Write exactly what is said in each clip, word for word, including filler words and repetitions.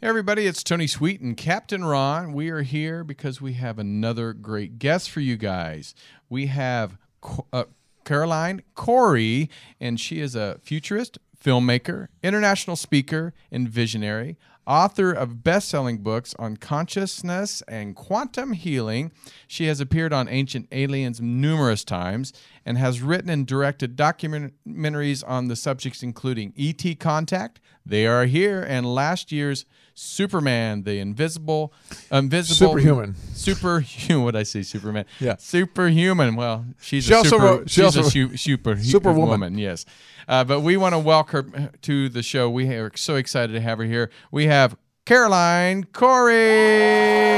Hey everybody, it's Tony Sweet and Captain Ron. We are here because we have another great guest for you guys. We have uh, Caroline Cory, and she is a futurist, filmmaker, international speaker, and visionary, author of best-selling books on consciousness and quantum healing. She has appeared on Ancient Aliens numerous times and has written and directed documentaries on the subjects including E T Contact, They Are Here, and last year's Superman, the invisible, invisible, superhuman, superhuman. What did I say, Superman? Yeah, superhuman. Well, she's she a also super, wrote, she she's also a su- super superwoman. Woman, yes. Uh, but we want to welcome her to the show. We are so excited to have her here. We have Caroline Cory.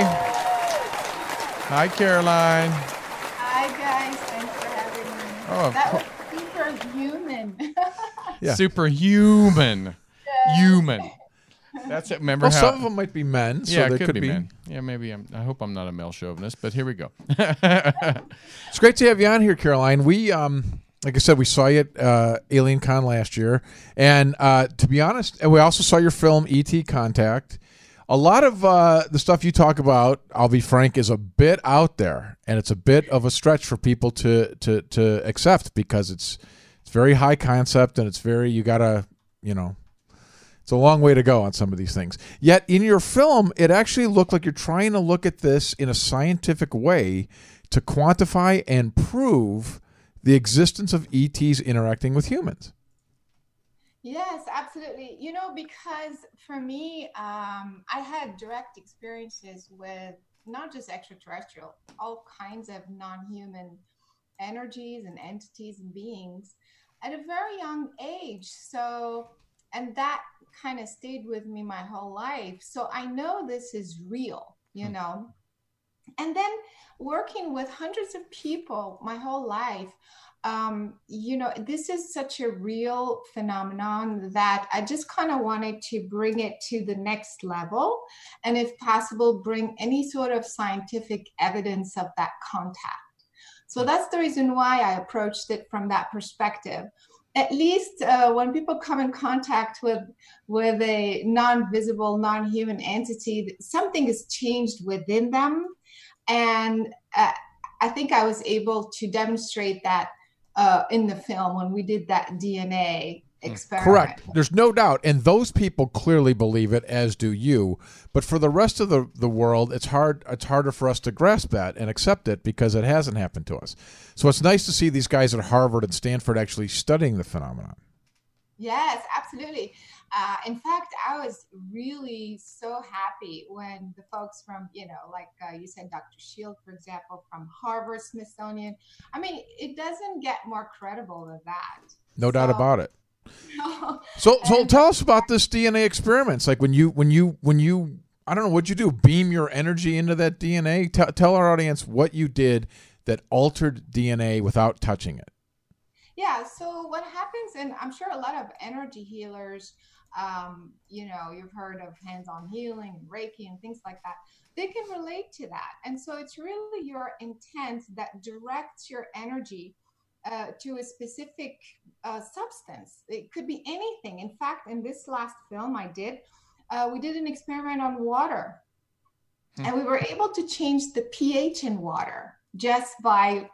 Hi, Caroline. Hi, guys. Thanks for having me. Oh, that was superhuman. Yeah. Superhuman. Yeah. Human. That's it. Remember well, how some of them might be men. So yeah, they it could, could be, be men. Yeah, maybe. I'm, I hope I'm not a male chauvinist, but here we go. It's great to have you on here, Caroline. We, um, like I said, we saw you at uh, Alien Con last year, and uh, to be honest, and we also saw your film E T Contact. A lot of uh, the stuff you talk about, I'll be frank, is a bit out there, and it's a bit of a stretch for people to to to accept because it's it's very high concept, and it's very you gotta you know. It's a long way to go on some of these things. Yet in your film, it actually looked like you're trying to look at this in a scientific way to quantify and prove the existence of E Ts interacting with humans. Yes, absolutely. You know, because for me, um, I had direct experiences with not just extraterrestrial, all kinds of non-human energies and entities and beings at a very young age. So, and that kind of stayed with me my whole life. So I know this is real, you know. And then working with hundreds of people my whole life, um, you know, this is such a real phenomenon that I just kind of wanted to bring it to the next level. And if possible, bring any sort of scientific evidence of that contact. So that's the reason why I approached it from that perspective. At least uh, when people come in contact with with a non-visible, non-human entity, something has changed within them. And uh, I think I was able to demonstrate that uh, in the film when we did that D N A experiment. Correct. There's no doubt. And those people clearly believe it, as do you. But for the rest of the, the world, it's hard. It's harder for us to grasp that and accept it because it hasn't happened to us. So it's nice to see these guys at Harvard and Stanford actually studying the phenomenon. Yes, absolutely. Uh, in fact, I was really so happy when the folks from, you know, like uh, you said, Doctor Shield, for example, from Harvard, Smithsonian. I mean, it doesn't get more credible than that. No so, doubt about it. So, so and, tell us about this D N A experiments. Like when you, when you, when you, I don't know, what'd you do? Beam your energy into that D N A? Tell, tell our audience what you did that altered D N A without touching it. Yeah. So what happens, and I'm sure a lot of energy healers, um, you know, you've heard of hands-on healing and Reiki and things like that. They can relate to that. And so it's really your intent that directs your energy Uh, to a specific uh, substance. It could be anything. In fact, in this last film I did, uh, we did an experiment on water. Hmm. And we were able to change the pH in water just by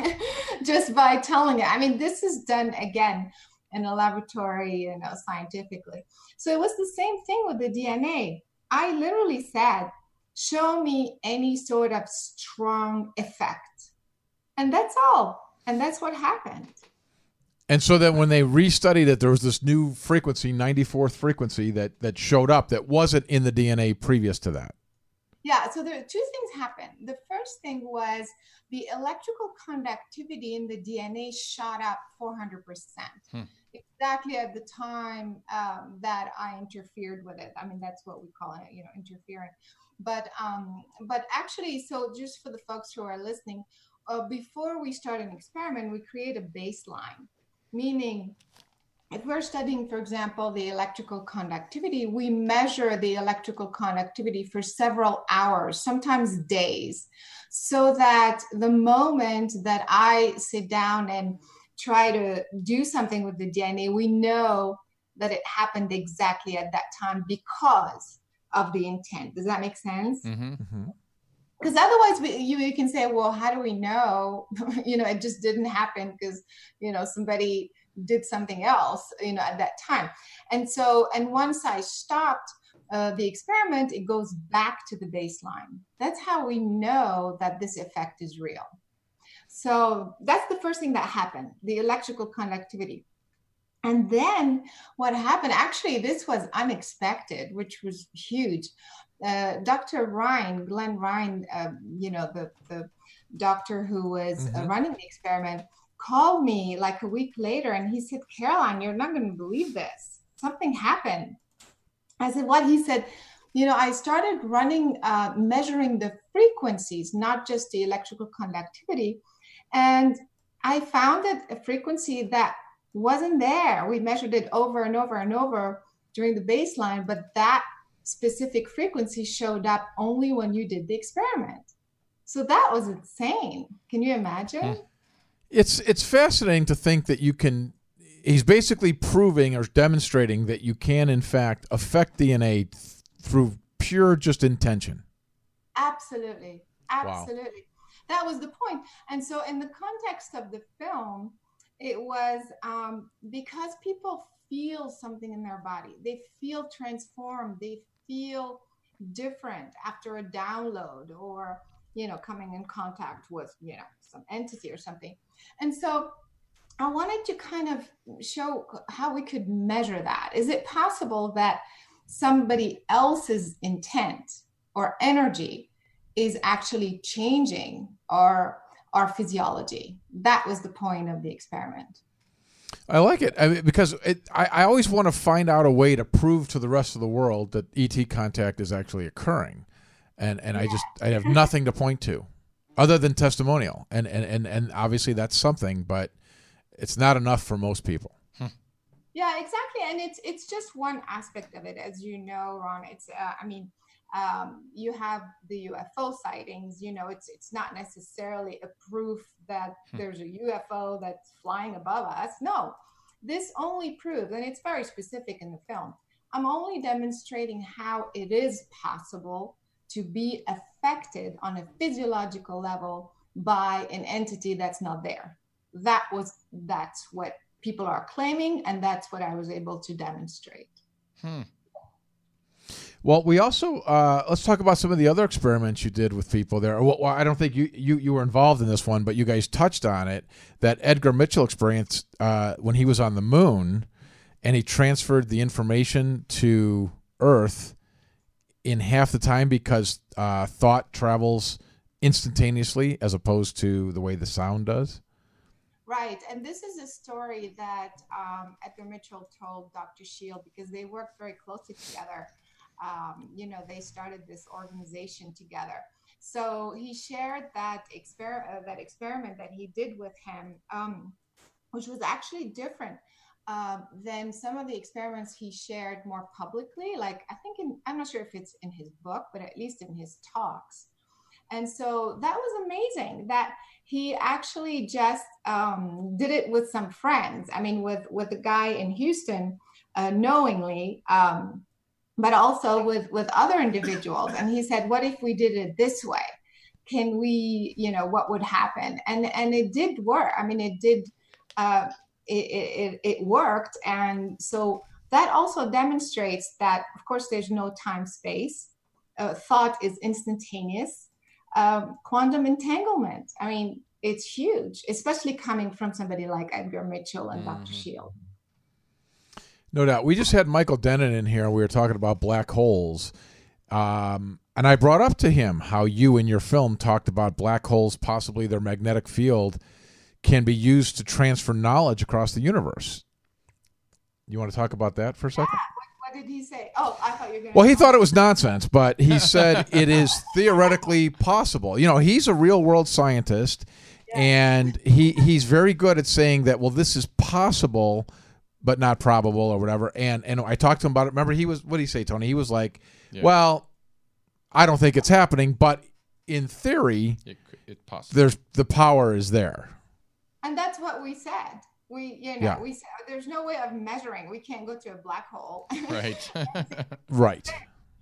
just by telling it. I mean, this is done, again, in a laboratory, you know, scientifically. So it was the same thing with the D N A. I literally said, show me any sort of strong effect. And that's all. And that's what happened. And so that when they restudied it, there was this new frequency, ninety-fourth frequency, that that showed up that wasn't in the D N A previous to that. Yeah, so there are two things happened. The first thing was the electrical conductivity in the D N A shot up four hundred percent. Hmm. Exactly at the time um, that I interfered with it. I mean, that's what we call it, you know, interfering. But um, but actually, so just for the folks who are listening, Uh, before we start an experiment, we create a baseline, meaning if we're studying, for example, the electrical conductivity, we measure the electrical conductivity for several hours, sometimes days, so that the moment that I sit down and try to do something with the D N A, we know that it happened exactly at that time because of the intent. Does that make sense? Mm-hmm. Mm-hmm. Because otherwise we, you, you can say, well, how do we know? You know, it just didn't happen because, you know, somebody did something else, you know, at that time. And so, and once I stopped uh, the experiment, it goes back to the baseline. That's how we know that this effect is real. So that's the first thing that happened, the electrical conductivity. And then what happened, actually, this was unexpected, which was huge. Uh, Doctor Ryan, Glenn Ryan, uh, you know, the, the doctor who was Mm-hmm. uh, running the experiment, called me like a week later and he said, Caroline, you're not going to believe this. Something happened. I said, what? He said, you know, I started running, uh, measuring the frequencies, not just the electrical conductivity. And I found that a frequency that wasn't there. We measured it over and over and over during the baseline, but that specific frequency showed up only when you did the experiment. So that was insane. Can you imagine? It's it's fascinating to think that you can. He's basically proving or demonstrating that you can, in fact, affect D N A th- through pure just intention. Absolutely, absolutely. Wow. That was the point. And so, in the context of the film, it was um, because people feel something in their body. They feel transformed. They feel different after a download or, you know, coming in contact with, you know, some entity or something. And so I wanted to kind of show how we could measure that. Is it possible that somebody else's intent or energy is actually changing our our physiology? That was the point of the experiment. I like it I mean, because it, I, I always want to find out a way to prove to the rest of the world that E T contact is actually occurring, and and yeah. I just I have nothing to point to, other than testimonial, and and and and obviously that's something, but it's not enough for most people. Yeah, exactly, and it's it's just one aspect of it, as you know, Ron. It's uh, I mean. Um, you have the U F O sightings, you know, it's it's not necessarily a proof that there's a U F O that's flying above us. No, this only proves, and it's very specific in the film, I'm only demonstrating how it is possible to be affected on a physiological level by an entity that's not there. That was, that's what people are claiming, and that's what I was able to demonstrate. Hmm. Well, we also uh, let's talk about some of the other experiments you did with people there. Well, I don't think you, you, you were involved in this one, but you guys touched on it. That Edgar Mitchell experience uh, when he was on the moon, and he transferred the information to Earth in half the time because uh, thought travels instantaneously as opposed to the way the sound does. Right, and this is a story that um, Edgar Mitchell told Doctor Shield because they worked very closely together. Um, you know, they started this organization together. So he shared that, exper- uh, that experiment that he did with him, um, which was actually different uh, than some of the experiments he shared more publicly. Like, I think, in, I'm not sure if it's in his book, but at least in his talks. And so that was amazing that he actually just um, did it with some friends. I mean, with, with a guy in Houston, uh, knowingly, um, but also with, with other individuals. And he said, what if we did it this way? Can we, you know, what would happen? And and it did work. I mean, it did, uh, it, it, it worked. And so that also demonstrates that, of course, there's no time space. Uh, thought is instantaneous. Um, quantum entanglement. I mean, it's huge, especially coming from somebody like Edgar Mitchell and mm-hmm. Doctor Shield. No doubt. We just had Michael Dennin in here. We were talking about black holes. Um, and I brought up to him how you in your film talked about black holes, possibly their magnetic field, can be used to transfer knowledge across the universe. You want to talk about that for a second? Yeah. What, what did he say? Oh, I thought you were going to... Well, he thought it was nonsense, but he said it is theoretically possible. You know, he's a real-world scientist, yeah. and he he's very good at saying that, well, this is possible, but not probable or whatever. And and I talked to him about it. Remember, he was, what did he say, Tony? He was like, yeah. well, I don't think it's happening, but in theory, it, it possible. There's the power is there. And that's what we said. We, you know, yeah. we said there's no way of measuring. We can't go to a black hole. Right. Right.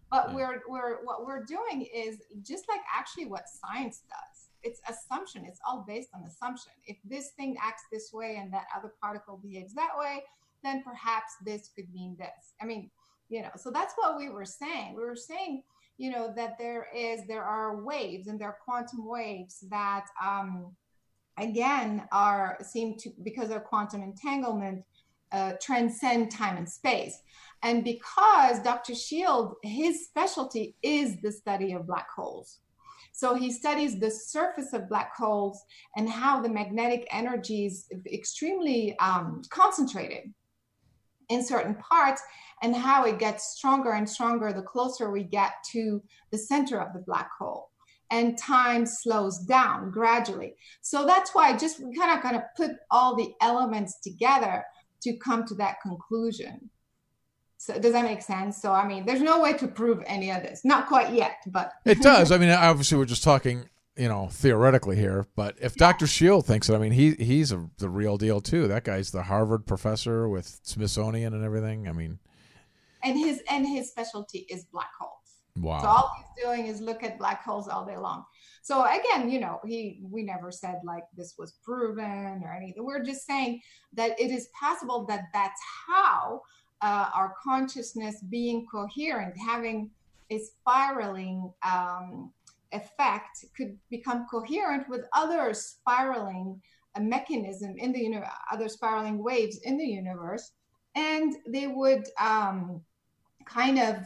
But Yeah. we're we're what we're doing is just like actually what science does. It's assumption. It's all based on assumption. If this thing acts this way and that other particle behaves that way, then perhaps this could mean this. I mean, you know, so that's what we were saying. We were saying, you know, that there is there are waves, and there are quantum waves that um again are seem to, because of quantum entanglement, uh, transcend time and space. And because Doctor Shield, his specialty is the study of black holes. So he studies the surface of black holes and how the magnetic energy is extremely um, concentrated in certain parts, and how it gets stronger and stronger the closer we get to the center of the black hole. And time slows down gradually. So that's why just we kind of kind of put all the elements together to come to that conclusion. So does that make sense? So I mean, there's no way to prove any of this, not quite yet, but It does. I mean, obviously, we're just talking, you know, theoretically here. But if Yeah. Doctor Shield thinks it, I mean, he he's a, the real deal too. That guy's the Harvard professor with Smithsonian and everything. I mean, and his and his specialty is black holes. wow. So all he's doing is look at black holes all day long. So again, you know, he we never said like this was proven or anything. We're just saying that it is possible that that's how uh, our consciousness being coherent, having a spiraling um, effect, could become coherent with other spiraling uh, mechanism in the universe, other spiraling waves in the universe, and they would um, kind of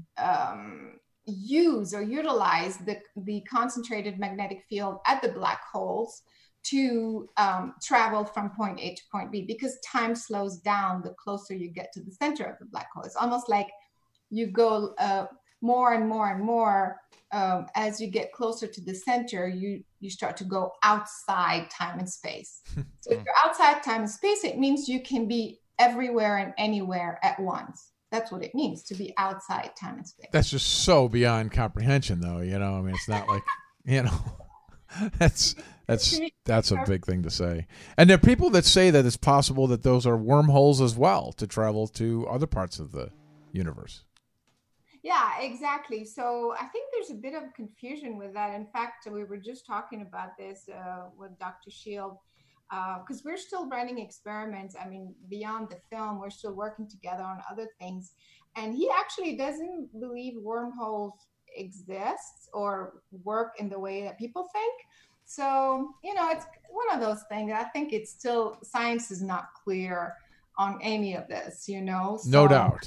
um, use or utilize the, the concentrated magnetic field at the black holes to um, travel from point A to point B, because time slows down the closer you get to the center of the black hole. It's almost like you go uh, more and more and more um, as you get closer to the center, you, you start to go outside time and space. So if you're outside time and space, it means you can be everywhere and anywhere at once. That's what it means to be outside time and space. That's just so beyond comprehension, though. You know, I mean, it's not like, you know, that's that's that's a big thing to say. And there are people that say that it's possible that those are wormholes as well to travel to other parts of the universe. Yeah, exactly. So I think there's a bit of confusion with that. In fact, we were just talking about this uh, with Doctor Shield, because uh, we're still running experiments. I mean, beyond the film, we're still working together on other things. And he actually doesn't believe wormholes exist or work in the way that people think. So, you know, it's one of those things. I think it's still, science is not clear on any of this, you know? So, No doubt.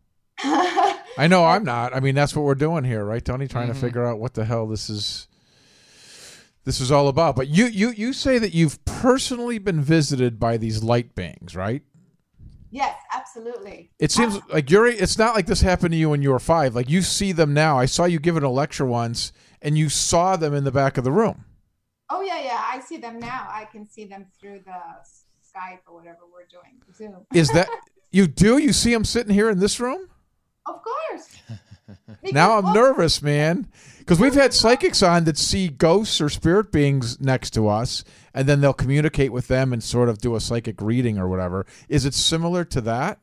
I know I'm not. I mean, that's what we're doing here, right, Tony? Trying Mm-hmm. to figure out what the hell this is this is all about. But you, you, you say that you've personally been visited by these light beings, right? Yes, absolutely. It seems like you're. It's not like this happened to you when you were five. Like you see them now. I saw you giving a lecture once, and you saw them in the back of the room. Oh yeah, yeah. I see them now. I can see them through the Skype or whatever we're doing, Zoom. Is that you do? You see them sitting here in this room? Of course. Because, Now I'm well, nervous, man, because we've had psychics on that see ghosts or spirit beings next to us, and then they'll communicate with them and sort of do a psychic reading or whatever. Is it similar to that?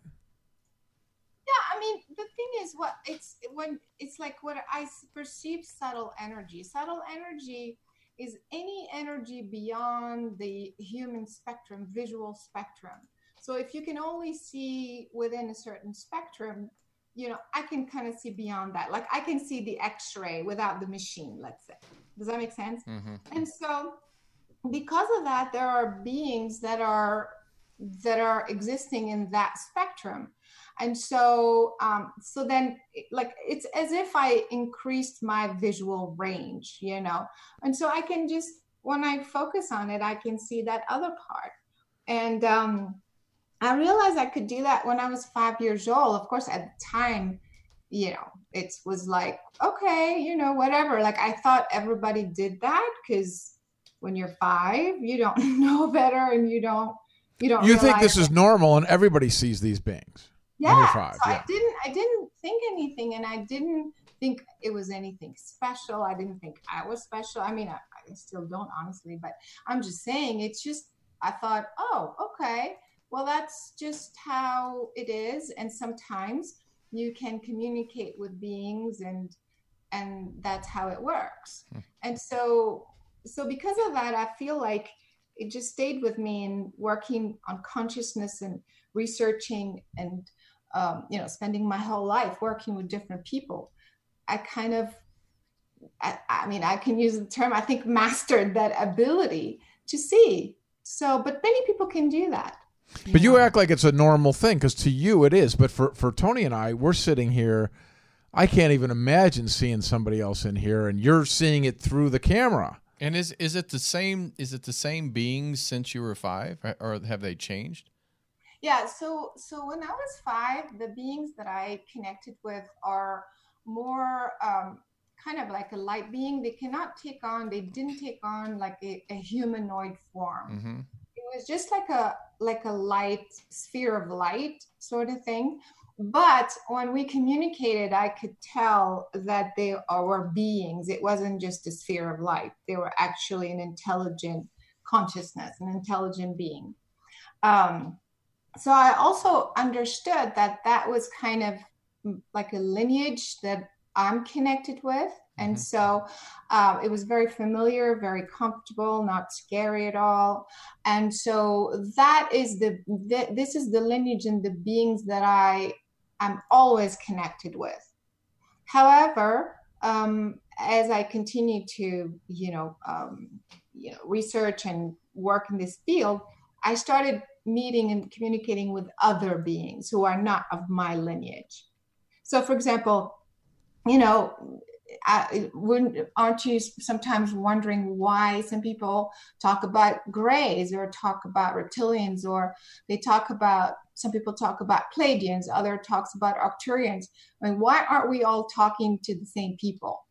Yeah, I mean, the thing is, what it's when it's like what I s- perceive subtle energy. Subtle energy is any energy beyond the human spectrum, visual spectrum. So if you can only see within a certain spectrum, you know, I can kind of see beyond that. Like I can see the X-ray without the machine, let's say. Does that make sense? Mm-hmm. And so because of that, there are beings that are that are existing in that spectrum. And so um, so then like it's as if I increased my visual range, you know. And so I can just, when I focus on it, I can see that other part. And um I realized I could do that when I was five years old. Of course, at the time, you know, it was like, okay, you know, whatever. Like I thought everybody did that because when you're five, you don't know better, and you don't, you don't. You think realize this that- is normal, and everybody sees these beings? when yeah. you're five, So yeah. I didn't, I didn't think anything, and I didn't think it was anything special. I didn't think I was special. I mean, I, I still don't, honestly, but I'm just saying, it's just, I thought, oh, okay. Well, that's just how it is. And sometimes you can communicate with beings, and and that's how it works. Hmm. And so so because of that, I feel like it just stayed with me in working on consciousness and researching and um, you know, spending my whole life working with different people. I kind of, I, I mean, I can use the term, I think, mastered that ability to see. So, but many people can do that. You but know? You act like it's a normal thing, because to you it is. But for, for Tony and I, we're sitting here, I can't even imagine seeing somebody else in here, and you're seeing it through the camera. And is is it the same? Is it the same beings since you were five, or have they changed? Yeah. So so when I was five, the beings that I connected with are more um, kind of like a light being. They cannot take on. They didn't take on like a, a humanoid form. Mm-hmm. It was just like a like a light sphere of light sort of thing. But when we communicated, I could tell that they were beings. It wasn't just a sphere of light. They were actually an intelligent consciousness, an intelligent being. Um, so I also understood that that was kind of like a lineage that I'm connected with. And so um, it was very familiar, very comfortable, not scary at all. And so that is the, the this is the lineage and the beings that I I'm always connected with. However, um, as I continue to, you know, um, you know, research and work in this field, I started meeting and communicating with other beings who are not of my lineage. So, for example, you know, I, wouldn't, aren't you sometimes wondering why some people talk about grays or talk about reptilians, or they talk about, some people talk about Pleiadians, other talks about Arcturians. I mean, why aren't we all talking to the same people?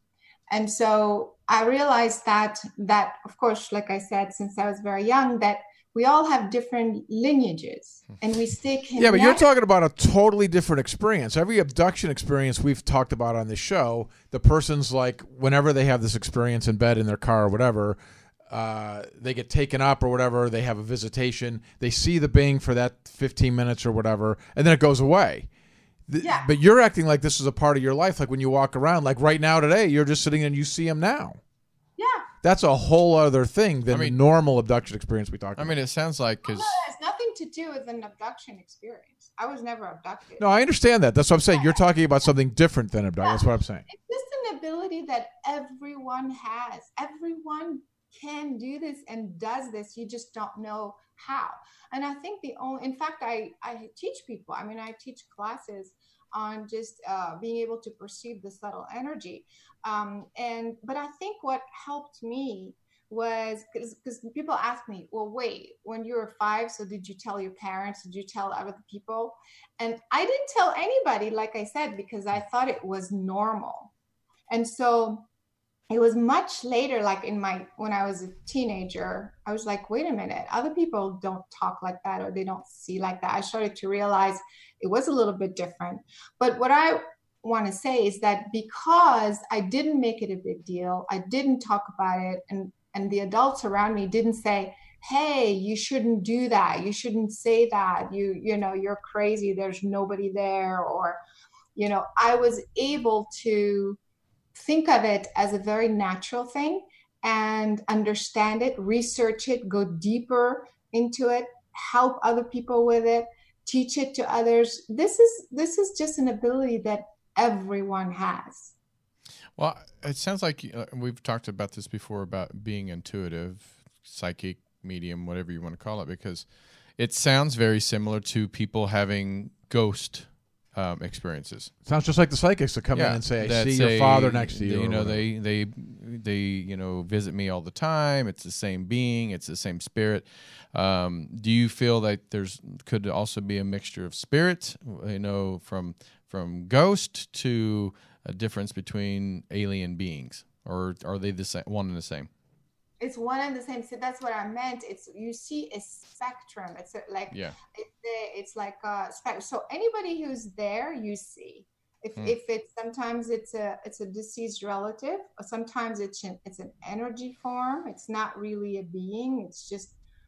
And so I realized that, that of course, like I said, since I was very young, that we all have different lineages, and we stay connected. Yeah, but you're talking about a totally different experience. Every abduction experience we've talked about on this show, the person's like, whenever they have this experience in bed, in their car, or whatever, uh, they get taken up or whatever, they have a visitation, they see the being for that fifteen minutes or whatever, and then it goes away. The, yeah. But you're acting like this is a part of your life, like when you walk around, like right now today, you're just sitting and you see him now. Yeah. That's a whole other thing than I mean, the normal abduction experience we talked about. I mean, it sounds like, because well, no, it has nothing to do with an abduction experience. I was never abducted. No, I understand that. That's what I'm saying. You're talking about something different than abduction. Yeah. That's what I'm saying. It's just an ability that everyone has. Everyone can do this and does this. You just don't know how. And I think the only, in fact, I, I teach people. I mean, I teach classes on just uh, being able to perceive the subtle energy. Um, and, but I think what helped me was, because people ask me, well, wait, when you were five, so did you tell your parents? Did you tell other people? And I didn't tell anybody, like I said, because I thought it was normal. And so it was much later, like in my, when I was a teenager, I was like, wait a minute, other people don't talk like that, or they don't see like that. I started to realize it was a little bit different. But what I want to say is that because I didn't make it a big deal, I didn't talk about it, and, and the adults around me didn't say, hey, you shouldn't do that. You shouldn't say that. You, you know, you're crazy. There's nobody there. Or, you know, I was able to think of it as a very natural thing and understand it, research it, go deeper into it, help other people with it, teach it to others. This is this is just an ability that everyone has. Well, it sounds like uh, we've talked about this before, about being intuitive, psychic, medium, whatever you want to call it, because it sounds very similar to people having ghost Um, experiences. Sounds just like the psychics that come yeah, in and say, I that see say, your father next to you. You know, they, they, they, you know, visit me all the time. It's the same being. It's the same spirit. Um, do you feel that there's, could also be a mixture of spirits, you know, from, from ghost to a difference between alien beings, or are they the same, one and the same? It's one and the same. So that's what I meant. It's, you see a spectrum. It's a, like, yeah. it's, a, it's like a spectrum. So anybody who's there, you see. If mm. if it's, sometimes it's a it's a deceased relative, or sometimes it's an it's an energy form. It's not really a being. It's just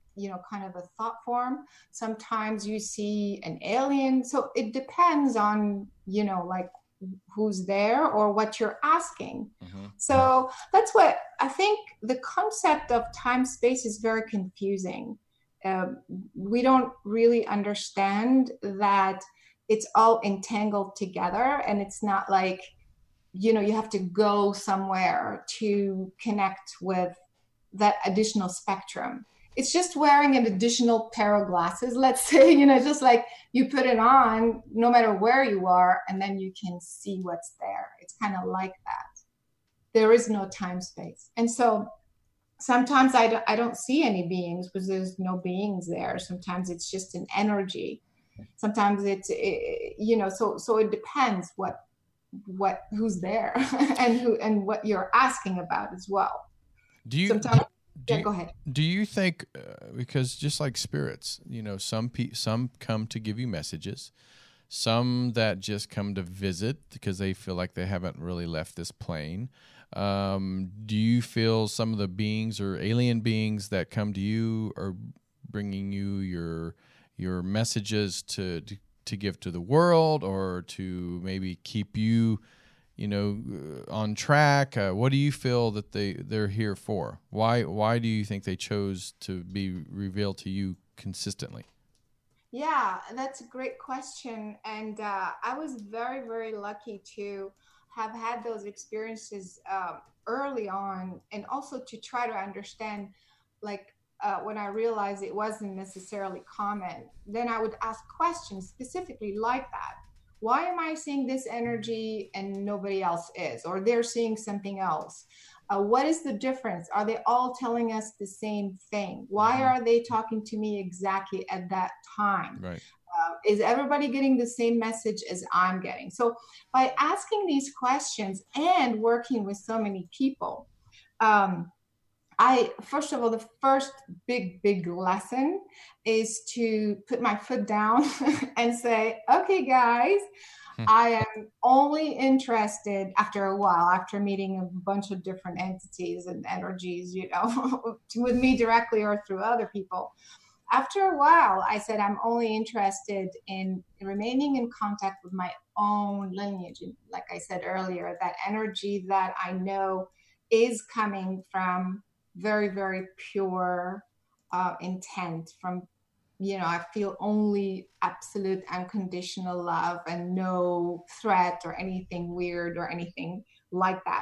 you know, kind of a thought form. Sometimes you see an alien. So it depends on, you know, like who's there or what you're asking. Mm-hmm. So that's what I think. The concept of time space is very confusing. Um, we don't really understand that it's all entangled together, and it's not like, you know, you have to go somewhere to connect with that additional spectrum. It's just wearing an additional pair of glasses, let's say, you know, just like you put it on no matter where you are, and then you can see what's there. It's kind of like that. There is no time space. And so sometimes I don't, I don't see any beings because there's no beings there. Sometimes it's just an energy. Sometimes it's, it, you know, so so it depends what what who's there and who and what you're asking about as well. Do you? Sometimes, do yeah, you, go ahead. Do you think, uh, because just like spirits, you know, some pe- some come to give you messages, some that just come to visit because they feel like they haven't really left this plane. Um, do you feel some of the beings or alien beings that come to you are bringing you your your messages to, to to give to the world, or to maybe keep you, you know, on track? Uh, what do you feel that they they're here for? Why why do you think they chose to be revealed to you consistently? Yeah, that's a great question, and uh, I was very very lucky to have had those experiences um, early on, and also to try to understand, like. Uh, when I realized it wasn't necessarily common, then I would ask questions specifically like that. Why am I seeing this energy and nobody else is, or they're seeing something else? Uh, what is the difference? Are they all telling us the same thing? Why are they talking to me exactly at that time? Right. Uh, is everybody getting the same message as I'm getting? So by asking these questions and working with so many people, um, I, first of all, the first big, big lesson is to put my foot down and say, okay, guys, hmm. I am only interested after a while, after meeting a bunch of different entities and energies, you know, with me directly or through other people. After a while, I said, I'm only interested in remaining in contact with my own lineage. And like I said earlier, that energy that I know is coming from very, very pure uh, intent from, you know, I feel only absolute unconditional love and no threat or anything weird or anything like that.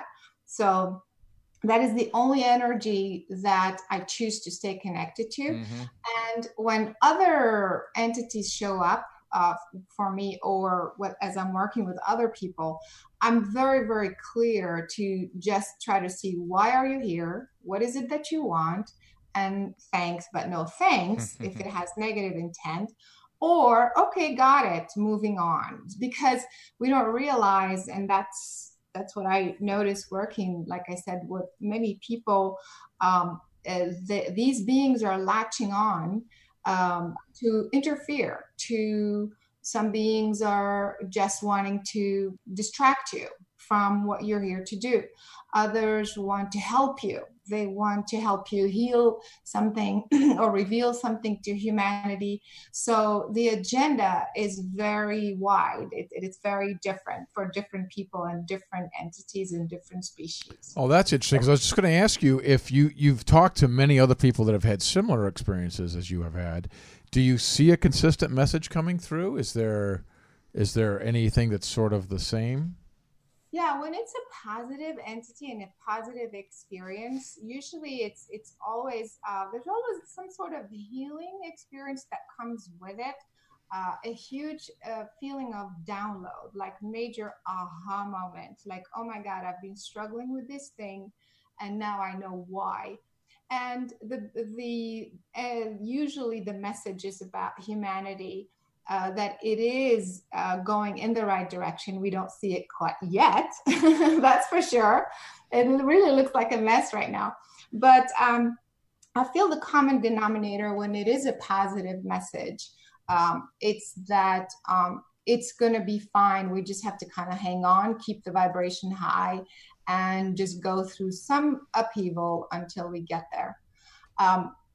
So that is the only energy that I choose to stay connected to. Mm-hmm. And when other entities show up uh, for me, or what, as I'm working with other people, I'm very, very clear to just try to see, why are you here? What is it that you want? And thanks, but no thanks, if it has negative intent. Or, okay, got it, moving on. Because we don't realize, and that's that's what I noticed working, like I said, with many people, um, uh, the, these beings are latching on um, to interfere. To some beings are just wanting to distract you from what you're here to do. Others want to help you. They want to help you heal something or reveal something to humanity. So the agenda is very wide. It, it is very different for different people and different entities and different species. Oh, that's interesting, because I was just going to ask you, if you, you've talked to many other people that have had similar experiences as you have had, do you see a consistent message coming through? Is there is there anything that's sort of the same? Yeah, when it's a positive entity and a positive experience, usually it's it's always, uh, there's always some sort of healing experience that comes with it. Uh, a huge uh, feeling of download, like major aha moment, like, oh my God, I've been struggling with this thing and now I know why. And the the uh, usually the message is about humanity, uh, that it is uh, going in the right direction. We don't see it quite yet, that's for sure. It really looks like a mess right now. But um, I feel the common denominator when it is a positive message, um, it's that um, it's going to be fine. We just have to kind of hang on, keep the vibration high, and just go through some upheaval until we get there. Um,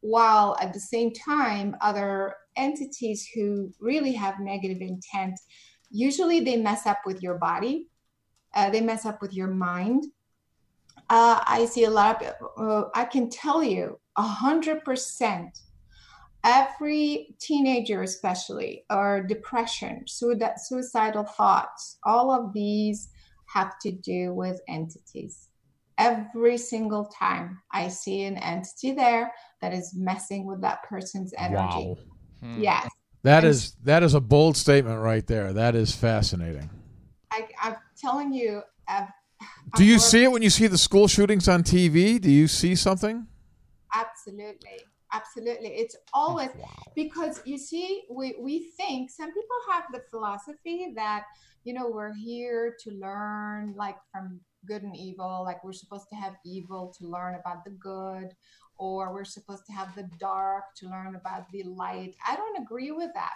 while at the same time, other entities who really have negative intent, usually they mess up with your body, uh, they mess up with your mind. Uh, I see a lot of, uh, I can tell you a hundred percent, every teenager, especially, or depression, suicidal thoughts, all of these have to do with entities. Every single time I see an entity there that is messing with that person's energy. Wow. Hmm. Yes. That And is that is a bold statement right there. That is fascinating. I, I'm telling you. I've, Do I've you worked- see it when you see the school shootings on T V? Do you see something? Absolutely. Absolutely. It's always Wow. because you see, we, we think some people have the philosophy that, you know, we're here to learn like from good and evil, like we're supposed to have evil to learn about the good, or we're supposed to have the dark to learn about the light. I don't agree with that.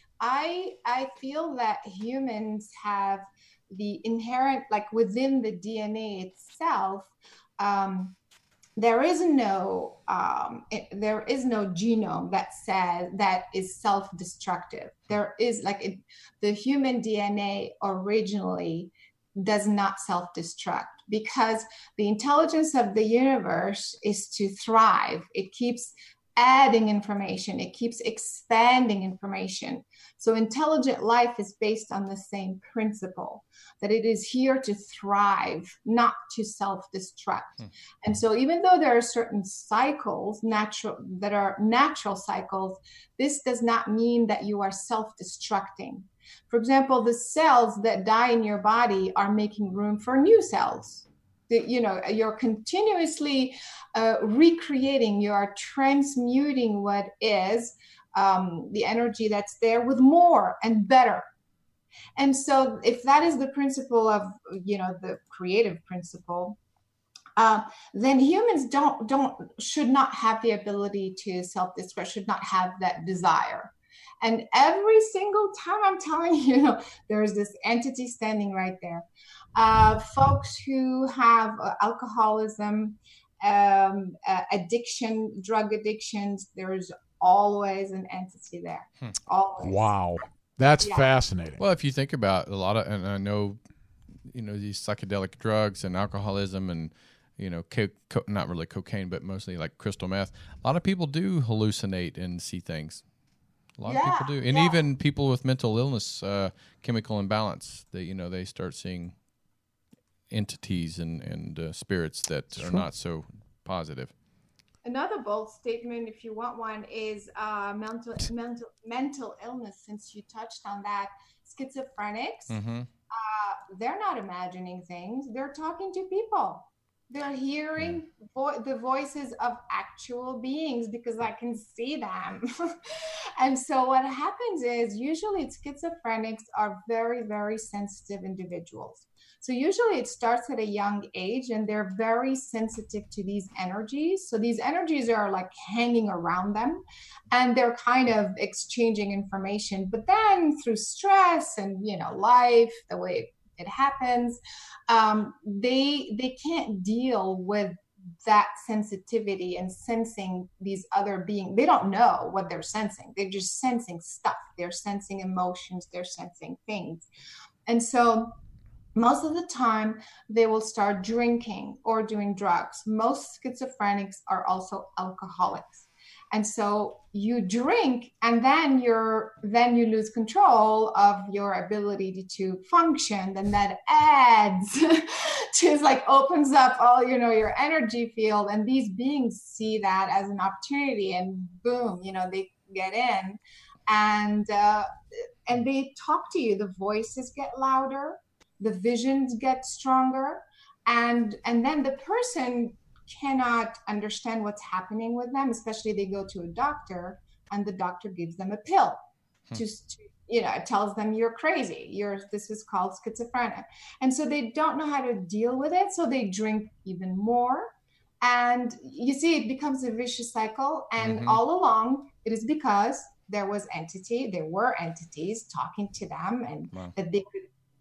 I I feel that humans have the inherent, like within the D N A itself, um, there is no um, it, there is no genome that says that is self-destructive. There is like it, the human D N A originally does not self-destruct because the intelligence of the universe is to thrive. It keeps adding information. It keeps expanding information. So intelligent life is based on the same principle, that it is here to thrive, not to self-destruct. Hmm. And so even though there are certain cycles, natural, that are natural cycles, this does not mean that you are self-destructing. For example, the cells that die in your body are making room for new cells. The, you know, you're continuously uh, recreating, you are transmuting what is um, the energy that's there with more and better. And so if that is the principle of, you know, the creative principle, uh, then humans don't, don't, should not have the ability to self-destruct, should not have that desire. And every single time I'm telling you, you know, there's this entity standing right there. Uh, folks who have uh, alcoholism, um, uh, addiction, drug addictions, there's always an entity there. Hmm. Always. Wow. That's yeah. fascinating. Well, if you think about a lot of, and I know, you know, these psychedelic drugs and alcoholism and, you know, co- co- not really cocaine, but mostly like crystal meth, a lot of people do hallucinate and see things. A lot yeah, of people do. And yeah. even people with mental illness, uh, chemical imbalance, they, you know, they start seeing entities and, and uh, spirits that Sure. are not so positive. Another bold statement, if you want one, is uh, mental mental mental illness. Since you touched on that, schizophrenics, Mm-hmm. uh, they're not imagining things; they're talking to people. They're hearing vo- the voices of actual beings because I can see them. And so what happens is usually schizophrenics are very, very sensitive individuals. So usually it starts at a young age and they're very sensitive to these energies. So these energies are like hanging around them and they're kind of exchanging information. But then through stress and, you know, life, the way it happens, um, they they can't deal with that sensitivity and sensing these other beings. They don't know what they're sensing. They're just sensing stuff. They're sensing emotions. They're sensing things. And so most of the time they will start drinking or doing drugs. Most schizophrenics are also alcoholics. And so you drink and then you're then you lose control of your ability to function. And that adds to like opens up all, you know, your energy field. And these beings see that as an opportunity and boom, you know, they get in and uh, and they talk to you. The voices get louder, the visions get stronger, and and then the person cannot understand what's happening with them, especially they go to a doctor and the doctor gives them a pill hmm. to, to you know it tells them you're crazy, you're this is called schizophrenia, and so they don't know how to deal with it, so they drink even more, and you see it becomes a vicious cycle. And mm-hmm. all along it is because there was entity there were entities talking to them and wow. that they could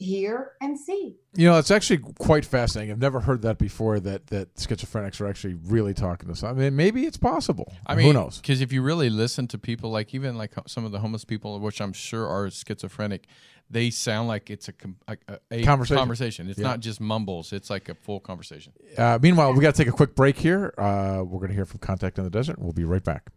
hear and see. You know, it's actually quite fascinating. I've never heard that before, that that schizophrenics are actually really talking to us. I mean, maybe it's possible. I mean, who knows? Because if you really listen to people, like even like some of the homeless people, which I'm sure are schizophrenic, they sound like it's a, a, a Conversation. conversation. It's Yeah. not just mumbles. It's like a full conversation. Uh, meanwhile, we got to take a quick break here. Uh, we're going to hear from Contact in the Desert. We'll be right back.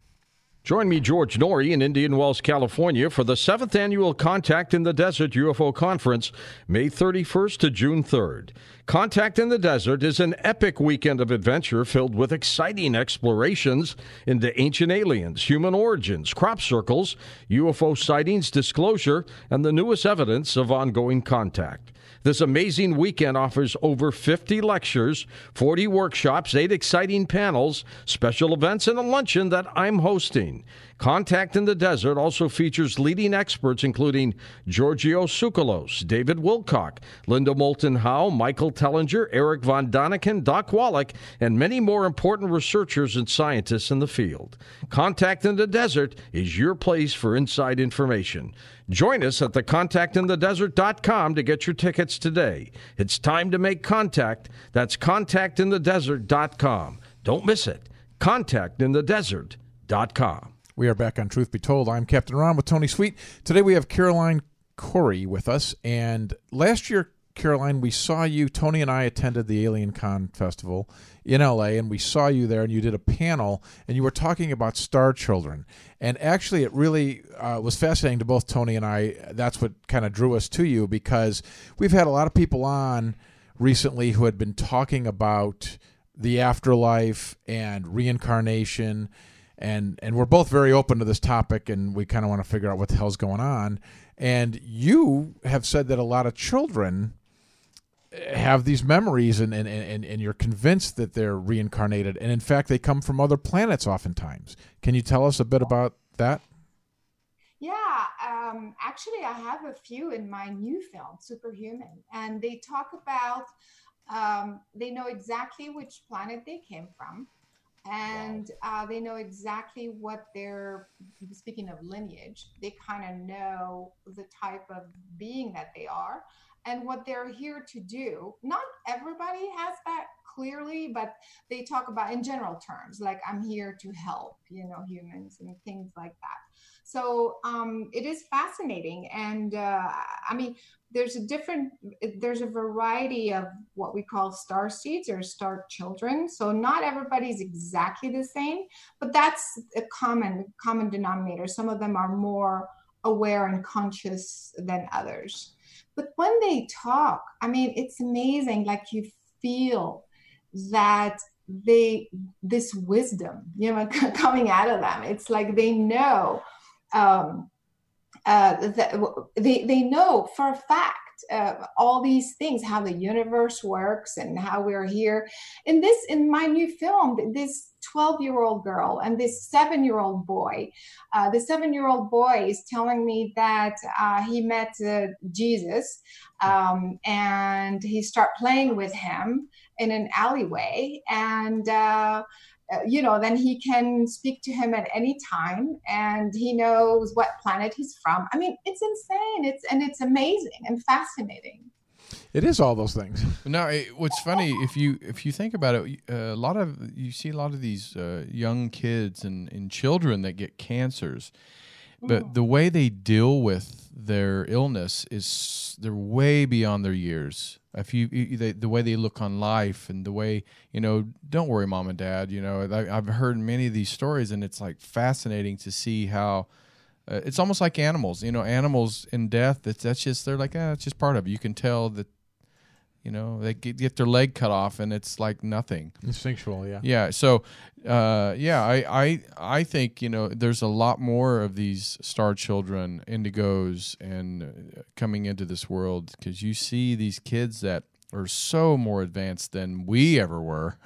Join me, George Norrie, in Indian Wells, California, for the seventh Annual Contact in the Desert U F O Conference, May thirty-first to June third. Contact in the Desert is an epic weekend of adventure filled with exciting explorations into ancient aliens, human origins, crop circles, U F O sightings, disclosure, and the newest evidence of ongoing contact. This amazing weekend offers over fifty lectures, forty workshops, eight exciting panels, special events, and a luncheon that I'm hosting. Contact in the Desert also features leading experts including Giorgio Tsoukalos, David Wilcock, Linda Moulton Howe, Michael Tellinger, Eric von Daniken, Doc Wallach, and many more important researchers and scientists in the field. Contact in the Desert is your place for inside information. Join us at the contact in the desert dot com to get your tickets today. It's time to make contact. That's contact in the desert dot com. Don't miss it. contact in the desert dot com. We are back on Truth Be Told. I'm Captain Ron with Tony Sweet. Today we have Caroline Corey with us. And last year, Caroline, we saw you. Tony and I attended the Alien Con Festival in L A, and we saw you there, and you did a panel, and you were talking about star children. And actually, it really uh, was fascinating to both Tony and I. That's what kind of drew us to you, because we've had a lot of people on recently who had been talking about the afterlife and reincarnation, and and we're both very open to this topic, and we kind of want to figure out what the hell's going on. And you have said that a lot of children have these memories, and, and, and, and you're convinced that they're reincarnated. And in fact, they come from other planets oftentimes. Can you tell us a bit about that? Yeah, um, actually, I have a few in my new film, Superhuman. And they talk about, um, they know exactly which planet they came from. And uh, they know exactly what they're, speaking of lineage, they kind of know the type of being that they are and what they're here to do. Not everybody has that clearly, but they talk about in general terms, like I'm here to help, you know, humans and things like that. So um, it is fascinating. And uh, I mean, there's a different, there's a variety of what we call star seeds or star children. So not everybody's exactly the same, but that's a common, common denominator. Some of them are more aware and conscious than others. But when they talk, I mean, it's amazing. Like you feel that they, this wisdom, you know, coming out of them. It's like they know, um, uh, that they, they know for a fact uh, all these things, how the universe works and how we're here. In this, in my new film, this twelve-year-old girl and this seven-year-old boy, uh, the seven-year-old boy is telling me that uh, he met uh, Jesus um, and he started playing with him in an alleyway, and uh, Uh, you know, then he can speak to him at any time, and he knows what planet he's from. I mean, it's insane. It's and it's amazing and fascinating. It is all those things. No, it, what's funny if you if you think about it, uh, a lot of you see a lot of these uh, young kids and, and children that get cancers, but mm. the way they deal with their illness is they're way beyond their years. If you, you they, the way they look on life and the way, you know, don't worry, mom and dad, you know, I, I've heard many of these stories, and it's like fascinating to see how uh, it's almost like animals, you know, animals in death. That's, that's just, they're like, ah, it's just part of it. You can tell that, you know, they get, get their leg cut off and it's like nothing. Instinctual, yeah. Yeah. So, uh, yeah, I, I, I think, you know, there's a lot more of these star children, indigos, and uh, coming into this world, because you see these kids that are so more advanced than we ever were.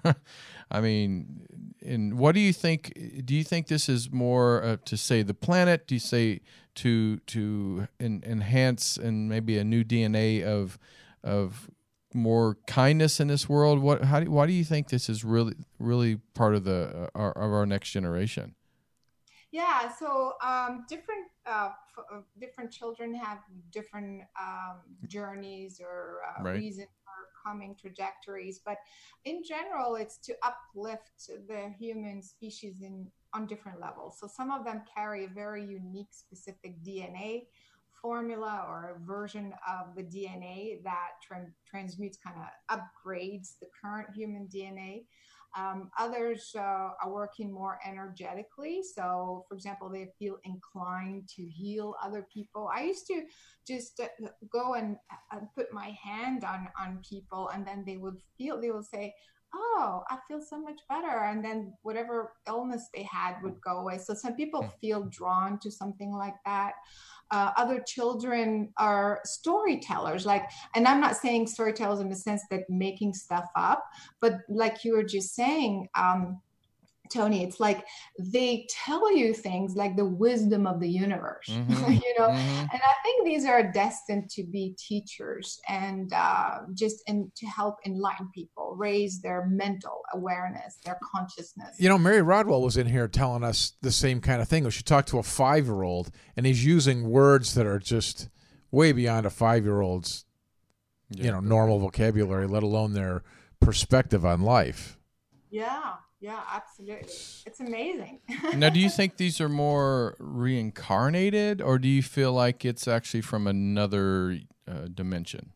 I mean, and what do you think? Do you think this is more uh, to save the planet? Do you say to to en- enhance and maybe a new D N A of of more kindness in this world? What? How do? Why do you think this is really, really part of the uh, our, of our next generation? Yeah, so um, different uh, f- uh, different children have different um, journeys or uh, Right. reason for coming trajectories, but in general, it's to uplift the human species in on different levels. So some of them carry a very unique, specific D N A formula or a version of the D N A that tran- transmutes, kind of upgrades the current human D N A. Um, others uh, are working more energetically. So, for example, they feel inclined to heal other people. I used to just uh, go and uh, put my hand on on people, and then they would feel. They would say, "Oh, I feel so much better," and then whatever illness they had would go away. So, some people feel drawn to something like that. Uh, other children are storytellers, like, and I'm not saying storytellers in the sense that making stuff up, but like you were just saying, um, Tony, it's like they tell you things like the wisdom of the universe, Mm-hmm. you know. Mm-hmm. And I think these are destined to be teachers and uh, just and to help enlighten people, raise their mental awareness, their consciousness. You know, Mary Rodwell was in here telling us the same kind of thing. She talked to a five-year-old, and he's using words that are just way beyond a five-year-old's, Yeah. you know, normal vocabulary, let alone their perspective on life. Yeah, yeah, absolutely. It's amazing. Now, do you think these are more reincarnated, or do you feel like it's actually from another uh, dimension?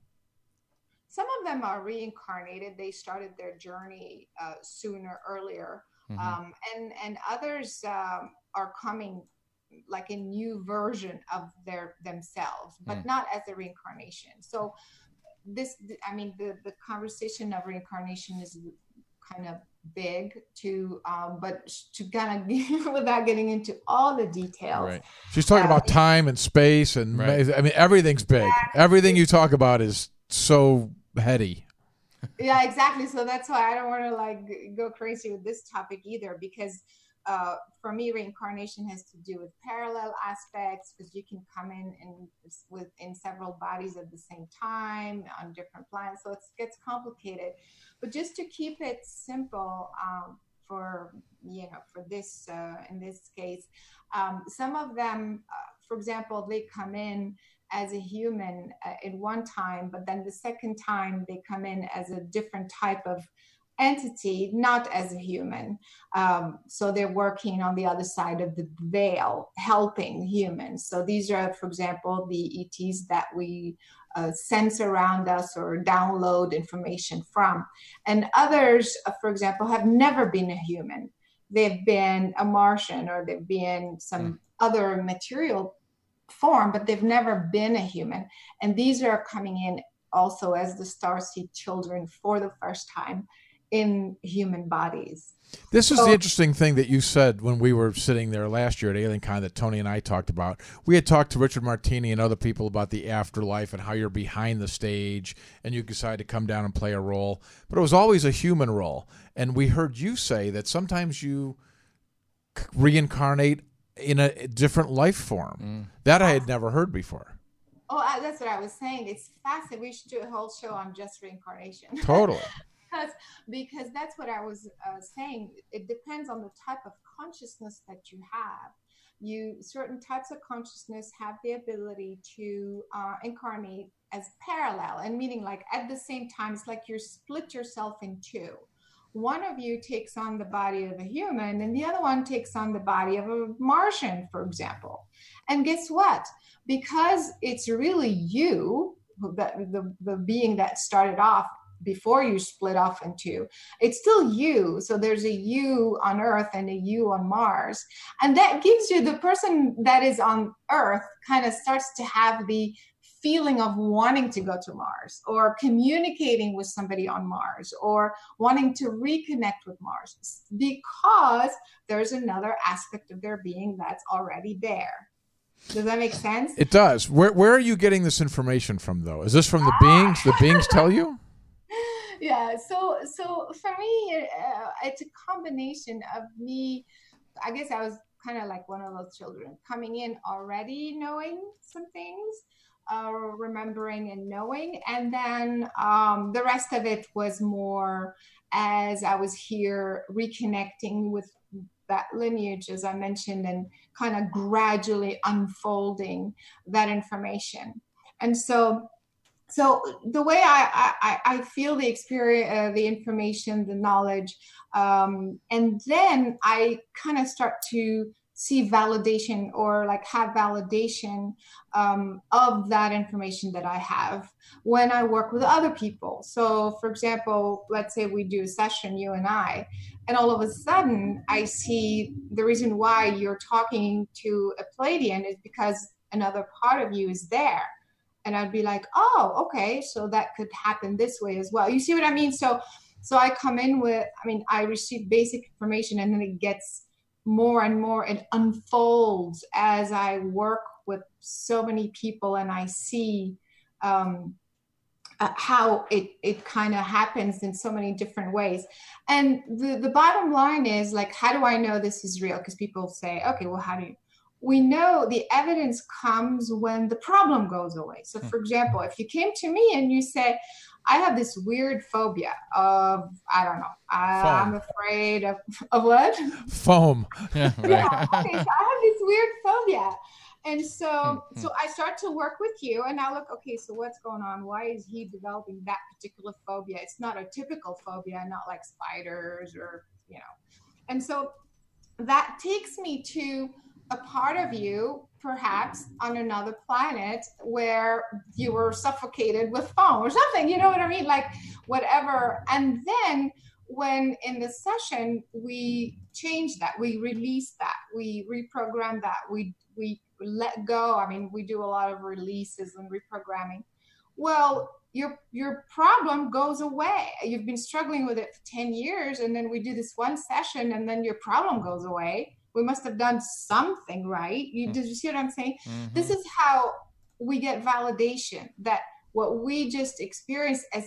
Some of them are reincarnated. They started their journey uh, sooner, earlier, Mhm. um, and and others um, are coming like a new version of their themselves, but Mm. not as a reincarnation. So this, I mean, the the conversation of reincarnation is kind of big to, um, but to kind of without getting into all the details. Right. She's talking Uh, about time and space, and Right. I mean, everything's big. Everything you talk about is so heady. Yeah, exactly. So that's why I don't want to like g- go crazy with this topic either, because uh, for me, reincarnation has to do with parallel aspects, because you can come in and with in several bodies at the same time on different planets. So it gets complicated. But just to keep it simple, um, for you know, for this uh, in this case, um, some of them, uh, for example, they come in as a human uh, in one time, but then the second time they come in as a different type of entity, not as a human. Um, so they're working on the other side of the veil, helping humans. So these are, for example, the E Ts that we uh, sense around us or download information from. And others, uh, for example, have never been a human. They've been a Martian, or they've been some Mm. other material form, but they've never been a human. And these are coming in also as the starseed children for the first time in human bodies. This is So- the interesting thing that you said when we were sitting there last year at AlienCon that Tony and I talked about. We had talked to Richard Martini and other people about the afterlife and how you're behind the stage and you decide to come down and play a role. But it was always a human role. And we heard you say that sometimes you c- reincarnate in a different life form. Mm. That I had never heard before. Oh, I, that's what I was saying. It's fascinating. We should do a whole show on just reincarnation. Totally. because because that's what I was uh, saying. It depends on the type of consciousness that you have. You certain types of consciousness have the ability to uh, incarnate as parallel, and meaning like at the same time. It's like you split yourself in two. One of you takes on the body of a human, and the other one takes on the body of a Martian, for example. And guess what? Because it's really you, the, the, the being that started off before you split off in two, it's still you. So there's a you on Earth and a you on Mars. And that gives you, the person that is on Earth kind of starts to have the feeling of wanting to go to Mars, or communicating with somebody on Mars, or wanting to reconnect with Mars, because there's another aspect of their being that's already there. Does that make sense? It does. Where where are you getting this information from, though? Is this from the beings? The beings tell you? Yeah. So, so for me, uh, it's a combination of me. I guess I was kind of like one of those children coming in already knowing some things, uh, remembering and knowing, and then um, the rest of it was more as I was here reconnecting with that lineage, as I mentioned, and kind of gradually unfolding that information. And so, so the way I, I, I feel the experience, uh, the information, the knowledge, um, and then I kind of start to see validation or like have validation um, of that information that I have when I work with other people. So for example, let's say we do a session, you and I, and all of a sudden I see the reason why you're talking to a Pleiadian is because another part of you is there. And I'd be like, oh, okay, so that could happen this way as well. You see what I mean? So, so I come in with, I mean, I receive basic information and then it gets more and more, it unfolds as I work with so many people and I see um, uh, how it, it kind of happens in so many different ways. And the, the bottom line is like, how do I know this is real? Because people say, okay, well, how do you? We know the evidence comes when the problem goes away. So for example, if you came to me and you say, I have this weird phobia of, I don't know, I, I'm afraid of, of what? Foam. Yeah, right. Yeah, okay, so I have this weird phobia. And so, so I start to work with you and I look, okay, so what's going on? Why is he developing that particular phobia? It's not a typical phobia, not like spiders or, you know. And so that takes me to a part of you, perhaps on another planet where you were suffocated with foam or something, you know what I mean? Like whatever. And then when in the session, we change that, we release that, we reprogram that, we, we let go. I mean, we do a lot of releases and reprogramming. Well, your, your problem goes away. You've been struggling with it for ten years. And then we do this one session and then your problem goes away. We must have done something right. You, did you see what I'm saying? Mm-hmm. This is how we get validation that what we just experienced, as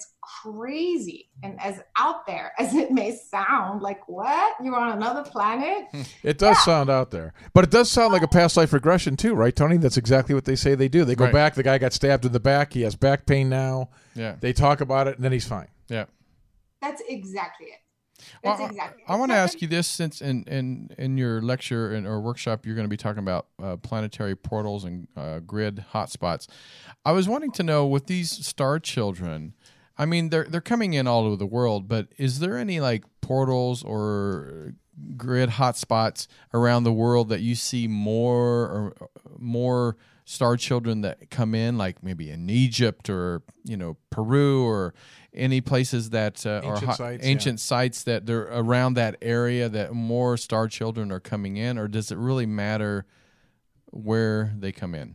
crazy and as out there as it may sound, like what? You're on another planet? It does yeah. sound out there. But it does sound like a past life regression too, right, Tony? That's exactly what they say they do. They go right. back, the guy got stabbed in the back, he has back pain now. Yeah. They talk about it and then he's fine. Yeah. That's exactly it. Well, exactly. I, I want to ask you this, since in, in, in your lecture and or workshop, you're going to be talking about uh, planetary portals and uh, grid hotspots. I was wanting to know, with these star children, I mean, they're they're coming in all over the world, but is there any like portals or grid hotspots around the world that you see more or more star children that come in, like maybe in Egypt or, you know, Peru or any places that uh, ancient are hot, sites, ancient yeah. sites that they're around that area that more star children are coming in, or does it really matter where they come in?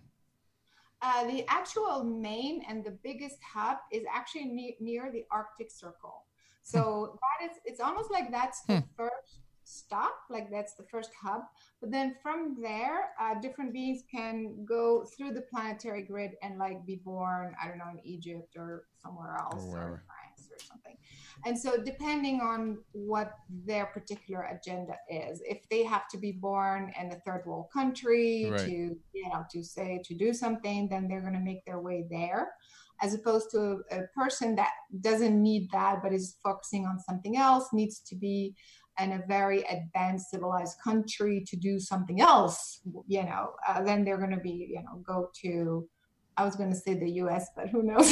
Uh, the actual main and the biggest hub is actually ne- near the Arctic Circle. So that is, it's almost like that's the hmm. first stop, like that's the first hub. But then from there, uh, different beings can go through the planetary grid and like be born, I don't know, in Egypt or somewhere else or, or France or something. And so depending on what their particular agenda is, if they have to be born in a third world country right. to, you know, to say, to do something, then they're going to make their way there, as opposed to a, a person that doesn't need that, but is focusing on something else, needs to be in a very advanced civilized country to do something else, you know, uh, then they're going to be, you know, go to, I was going to say the U S, but who knows?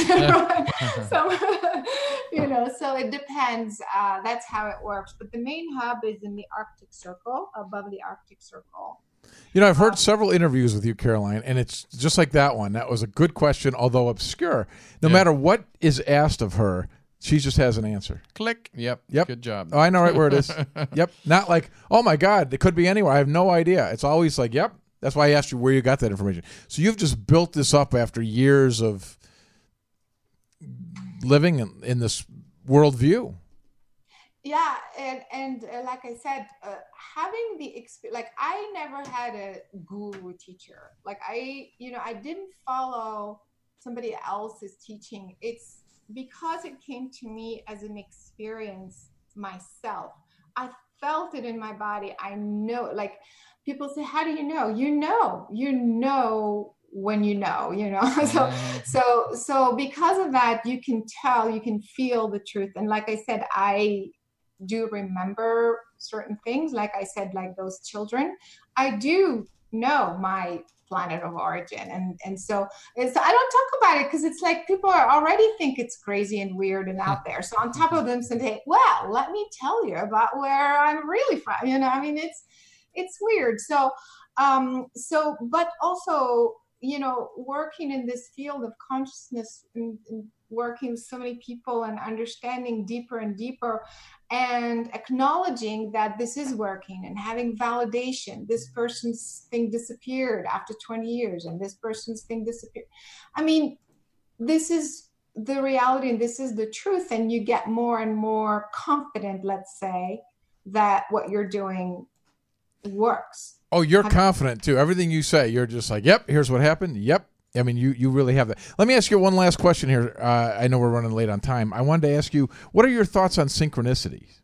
So, you know, so it depends. Uh, that's how it works. But the main hub is in the Arctic Circle, above the Arctic Circle. You know, I've heard several interviews with you, Caroline, and it's just like that one. That was a good question, although obscure. No yeah. matter what is asked of her, she just has an answer. Click. Yep. Yep. Good job. Oh, I know right where it is. Yep. Not like, oh my God, it could be anywhere. I have no idea. It's always like, yep. That's why I asked you where you got that information. So you've just built this up after years of living in, in this worldview. Yeah, and and uh, like I said, uh, having the experience, like I never had a guru teacher. Like I, you know, I didn't follow somebody else's teaching. It's because it came to me as an experience myself. I felt it in my body. I know, like people say, how do you know? You know, you know when you know, you know. so so so because of that, you can tell, you can feel the truth. And like I said, I do remember certain things, like I said, like those children. I do know my planet of origin, and and so it's, I don't talk about it because it's like people are already think it's crazy and weird and out there. So on top of them saying, well, let me tell you about where I'm really from, you know, I mean, it's it's weird. So um so but also, you know, working in this field of consciousness and, and working with so many people and understanding deeper and deeper and acknowledging that this is working and having validation. This person's thing disappeared after twenty years and this person's thing disappeared. I mean, this is the reality and this is the truth. And you get more and more confident, let's say, that what you're doing works. Oh, you're confident too. Everything you say, you're just like, yep, here's what happened. Yep. I mean, you, you really have that. Let me ask you one last question here. Uh, I know we're running late on time. I wanted to ask you, what are your thoughts on synchronicities?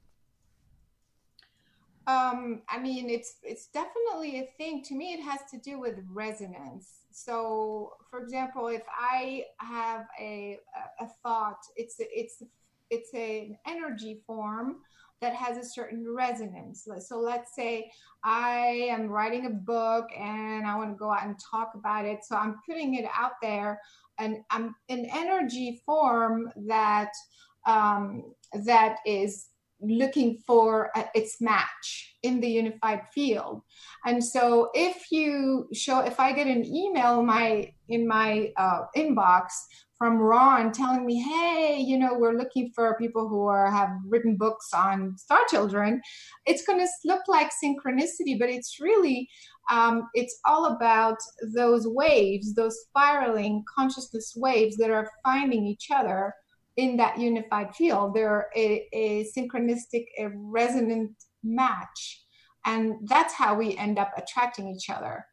Um, I mean, it's it's definitely a thing. To me, it has to do with resonance. So, for example, if I have a a thought, it's it's it's an energy form that has a certain resonance. So let's say I am writing a book and I want to go out and talk about it. So I'm putting it out there, and I'm an energy form that um, that is looking for a, its match in the unified field. And so if you show, if I get an email in my in my uh, inbox from Ron telling me, hey, you know, we're looking for people who are have written books on Star Children, it's going to look like synchronicity, but it's really, um, it's all about those waves, those spiraling consciousness waves that are finding each other in that unified field. They're a, a synchronistic, a resonant match. And that's how we end up attracting each other.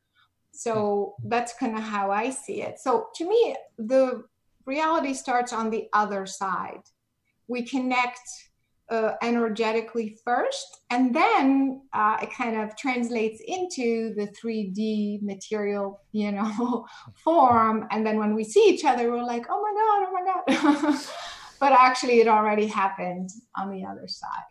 So that's kind of how I see it. So to me, the reality starts on the other side. We connect uh, energetically first, and then uh, it kind of translates into the three D material, you know, form. And then when we see each other, we're like, oh my God, oh my God. But actually, it already happened on the other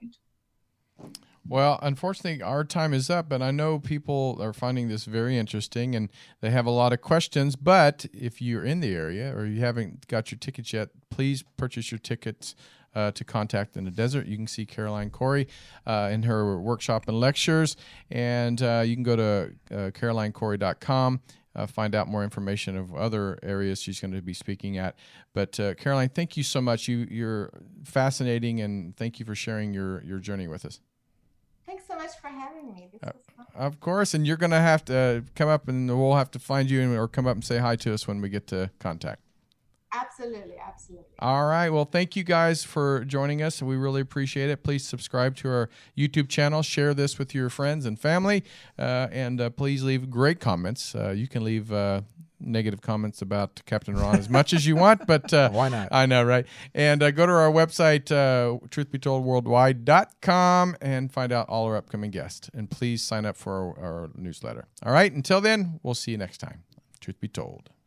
side. Well, unfortunately, our time is up, and I know people are finding this very interesting, and they have a lot of questions. But if you're in the area or you haven't got your tickets yet, please purchase your tickets uh, to Contact in the Desert. You can see Caroline Cory uh, in her workshop and lectures, and uh, you can go to uh, caroline cory dot com. Uh, find out more information of other areas she's going to be speaking at. But uh, Caroline, thank you so much. You, you're fascinating, and thank you for sharing your, your journey with us. Thanks so much for having me. This uh, was fun. Of course, and you're going to have to uh, come up, and we'll have to find you and, or come up and say hi to us when we get to Contact. Absolutely, absolutely. All right. Well, thank you guys for joining us. We really appreciate it. Please subscribe to our YouTube channel. Share this with your friends and family. Uh, and uh, please leave great comments. Uh, you can leave uh, negative comments about Captain Ron as much as you want, but uh, why not? I know, right? And uh, go to our website, uh, truth be told worldwide dot com, and find out all our upcoming guests. And please sign up for our, our newsletter. All right. Until then, we'll see you next time. Truth be told.